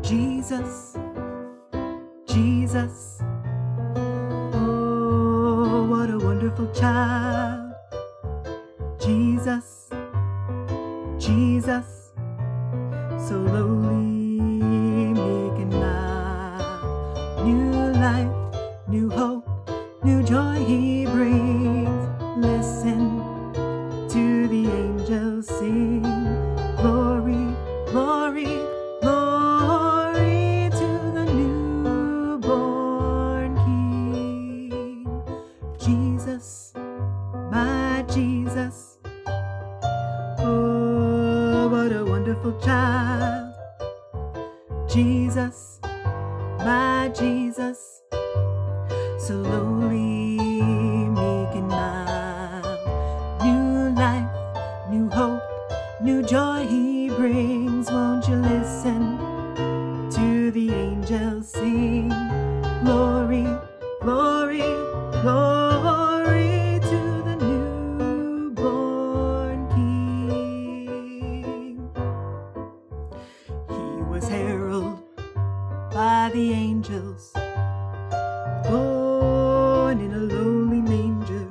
Jesus, Jesus, oh, what a wonderful child. Jesus, Jesus, so lowly, meek and mild. New life, new hope, new joy he brings. Listen to the angels sing. Glory, glory, glory to the newborn King. Jesus, my Jesus, oh, what a wonderful child. Jesus, my Jesus, so lowly, meek and mild. New life, new hope, new joy he brings. Won't you listen to the angels sing? Glory, glory, glory to the newborn King. He was heralded by the angels, born in a lowly manger.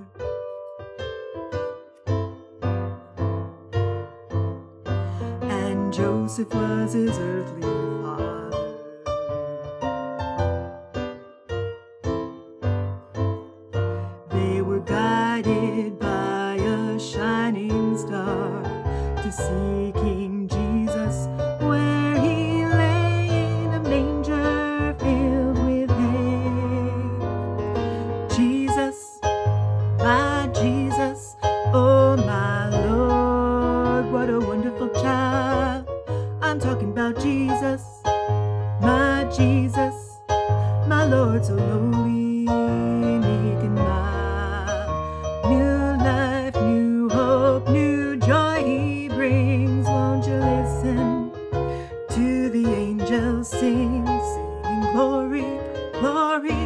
And Joseph was his earthly father. They were guided by a shining star to see King Jesus where he lay in a manger filled with hay. Jesus, my Jesus, oh my Lord, what a wonderful child. I'm talking about Jesus, my Jesus, my Lord, so lowly, meek and mild. New life, new hope, new joy he brings. Won't you listen to the angels sing, singing glory, glory,